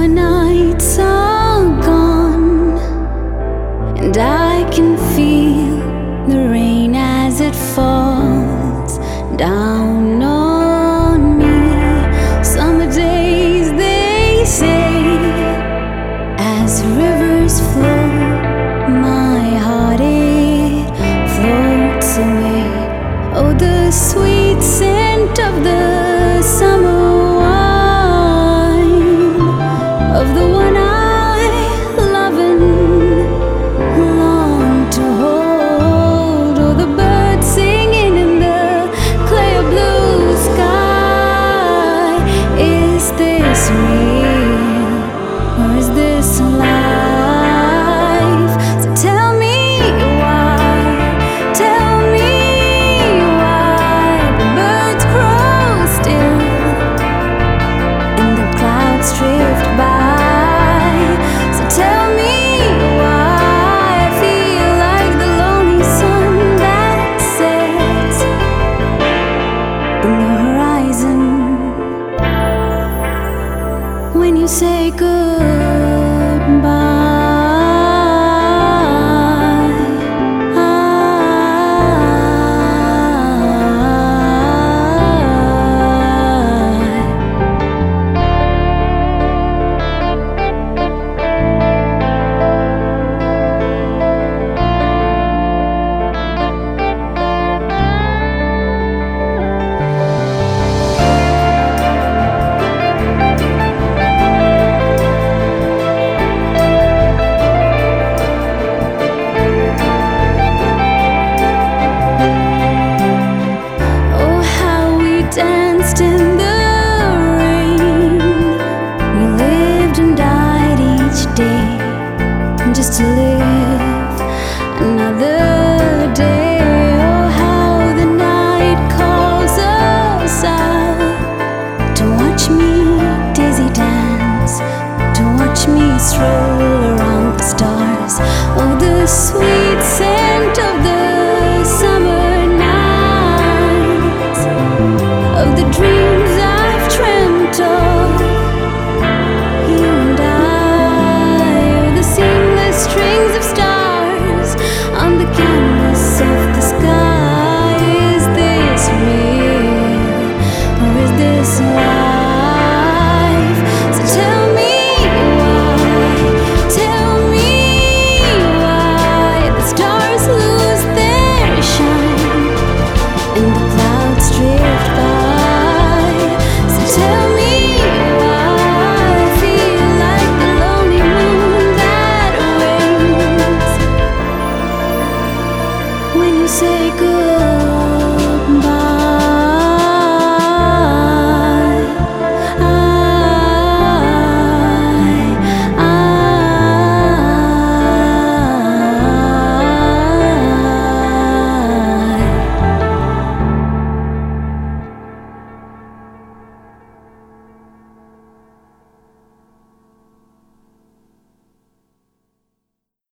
nights are gone, and I can feel the rain as it falls down on me. Summer days, they say, as rivers flow, my heart it floats away. Oh, the sweet scent of the summer wine, of the one I love and long to hold. Oh, the birds singing in the clear blue sky. Is this real, or is this life? So tell me why, tell me why the birds crow still and the clouds drift by. So tell me why I feel like the lonely sun that sets in the horizon when you say goodbye. Danced in the rain, we lived and died each day just to live another day. Oh, how the night calls us out to watch me dizzy dance, to watch me stroll around the stars. Oh, the sweet